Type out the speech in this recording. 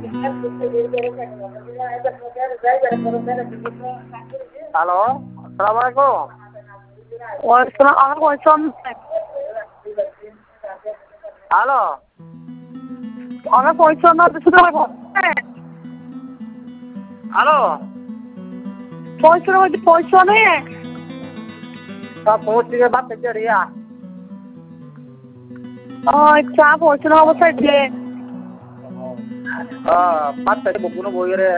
Hello, আসসালামু আলাইকুম। আমার পয়সা হ্যালো, আমার পয়সা না শুধু হ্যালো, পয়সা নেই सब पहुँच के बात कर रही है। চা পয়সা অবস্থায় যে बात कर बुक बोल रहे